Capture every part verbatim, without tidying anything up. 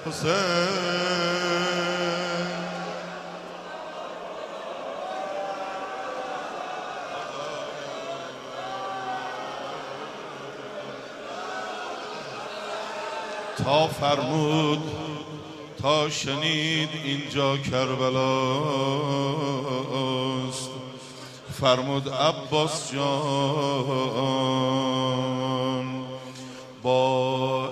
حسین تا فرمود تا شنید اینجا کربلاست، فرمود عباس جان با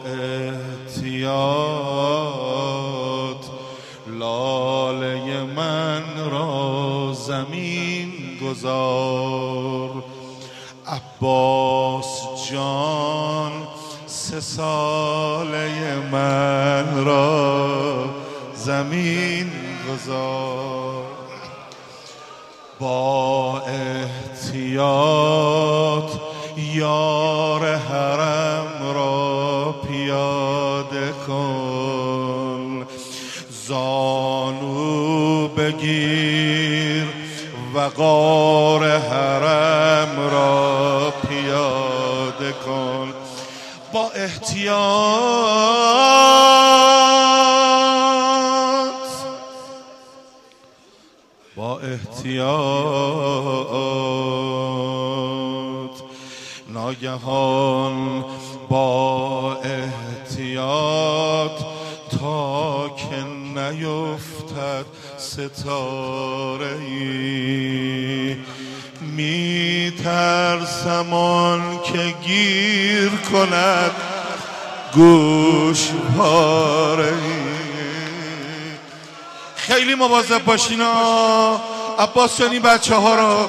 احتیاط لاله من را زمین گذار. عباس جان سه ساله من را زمین گذار. با احتیاط یار حرم را پیاده کن، زانو بگیر وقار حرم را پیاده کن. با احتیاط با احتیاط ناگهان با احتیاط تا که نیفتد ستاره ای، می ترسم آن که گیر کند گوش پاره ای. خیلی مواظب باشین ها عباس جان این بچه ها را.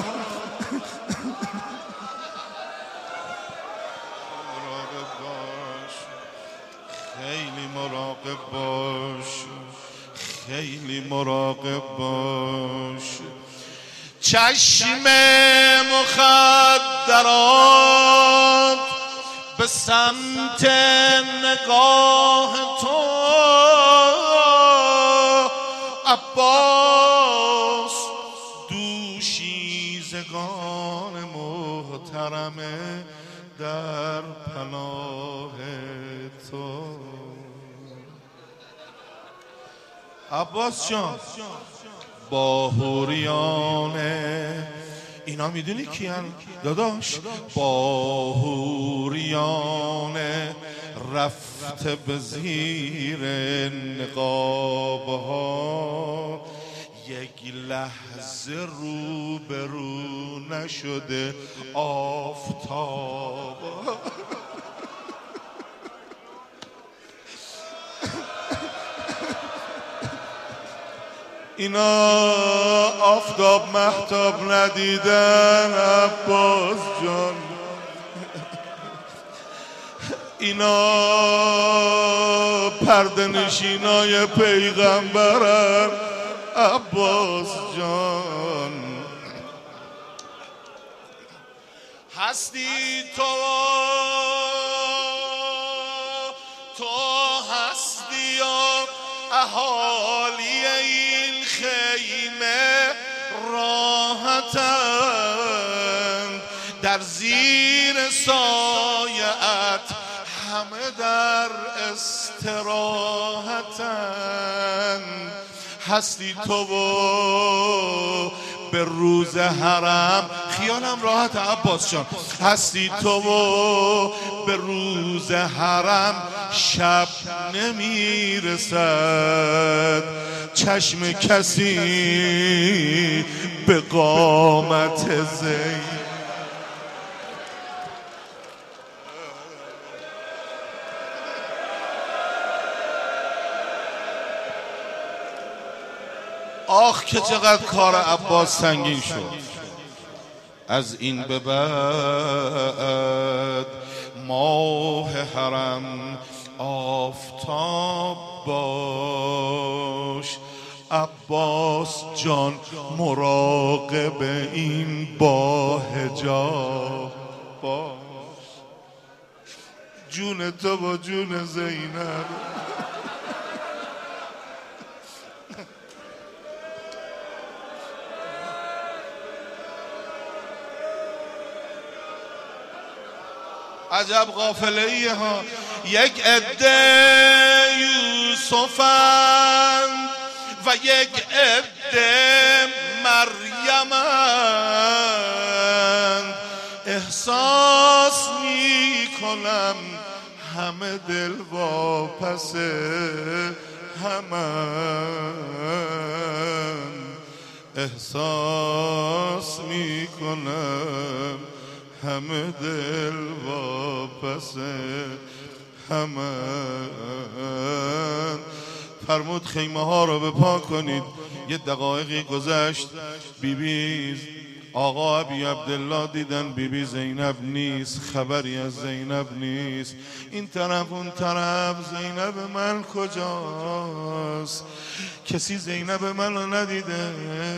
خیلی مراقب باش، خیلی مراقب باش. چشم مخدرات به سمت نگاه تو عباس، دوشیزگان محترمه در پناه تو. عباس جان با حوریانه اینا میدونی کیان داداش؟ با حوریانه رفته به زیر نقاب ها، یک لحظه رو به رو نشده آفتاب. اینا آفتاب مهتاب ندیدن عباس جان، اینا پرده نشینای پیغمبرن عباس جان. هستی تو تو هستی و اهالی این خیمه راحتند، در زیر سایه‌ات همه در استراحتند. هستی تو و به روز حرم خیالم راحت عباس جان، هستی تو و به روز حرم شب نمیرسد چشم کسی به قامت زین. آخ که چقدر کار عباس سنگین شد. از این به بعد ماه حرم آفتاب باش. عباس جان مراقب این با حجاب باش. جون تو با جون زینب. عجب غافله ای ها. یک عده یوسفند و یک عده مریمند. احساس می کنم همه دل واپس همند. احساس می کنم همه دل واپس همند. فرمود خیمه ها رو بپا کنید. یه دقایقی گذشت، بیبی آقا ابی عبدالله دیدن بیبی زینب نیست، خبری از زینب نیست. این طرف اون طرف، زینب من کجاست؟ کسی زینب منو ندیده.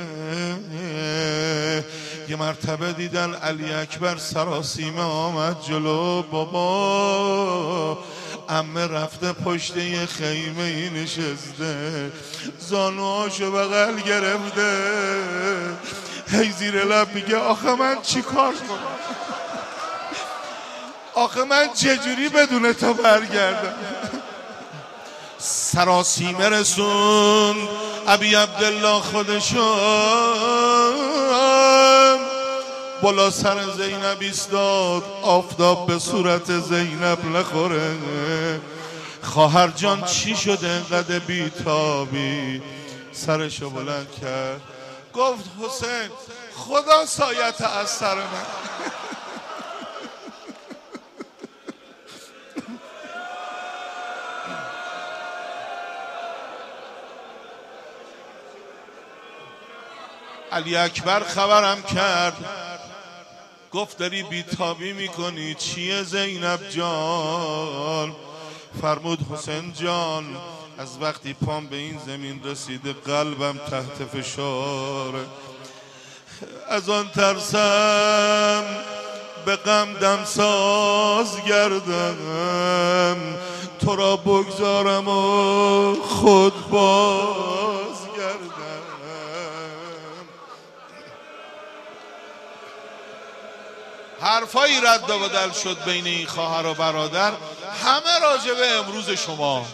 یه مرتبه دیدن علی اکبر سراسیمه آمد جلو. بابا عمه رفته پشت یه خیمه ای نشسته، زانوهاشو بغل گرفته، هی زیر لب میگه آخه من چی کار کنم؟ آخه من چجوری بدون تو برگردم؟ سراسیمه رسون ابی عبدالله خودشو بالا سر زینب ایستاد. آفتاب به صورت زینب نخوره. خواهر جان چی شده انقدر بیتابی؟ سرشو بلند کرد، گفت حسین خدا سایت از سر من. علی اکبر خبرم کرد، گفت داری بیتابی میکنی، چیه زینب جان؟ فرمود حسین جان از وقتی پام به این زمین رسیده قلبم تحت فشاره. از آن ترسم به غم دمساز گردم، تو را بگذارم و خود باز گردم. حرفایی رد و بدل شد بین این خواهر و برادر، همه راجع به امروز شما.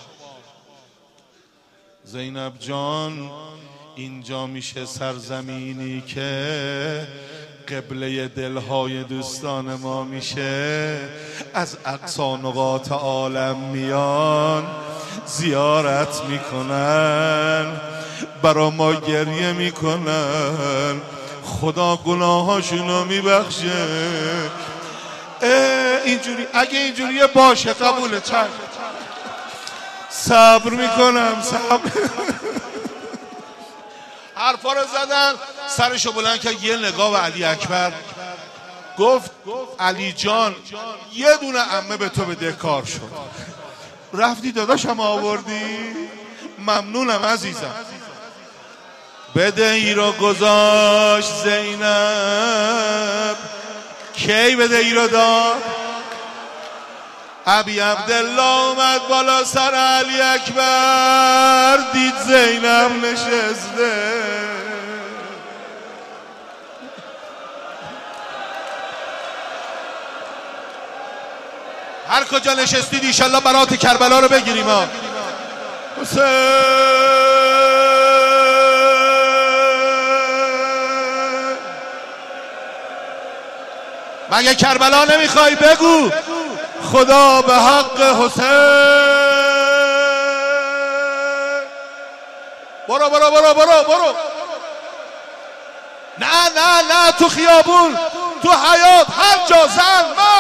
زینب جان اینجا میشه سرزمینی که قبله دلهای دوستان ما میشه. از اقصا نقاط عالم میان زیارت میکنن، برا ما گریه میکنن، خدا گناهاشونو میبخشه. اینجوری اگه اینجوریه باشه قبوله، چند صبر میکنم صبر. حرفا رو زدن، سرشو بلند کرد، یه نگاه به علی اکبر گفت علی جان یه دونه عمه به تو بده کار شد، رفتی داداشم آوردی، ممنونم عزیزم. بده ای رو گذاشت زینب، کی بده ای رو داد؟ ابی عبدالله اومد بالا سر علی اکبر، دید زینب نشسته. هر کجا نشستید ایشالله برات کربلا رو بگیریم ها. حسین مگه کربلا نمیخوای؟ بگو خدا به حق حسین. برو برو برو برو برو. نه نه نه، تو خیابون، تو حیات، هر جا زن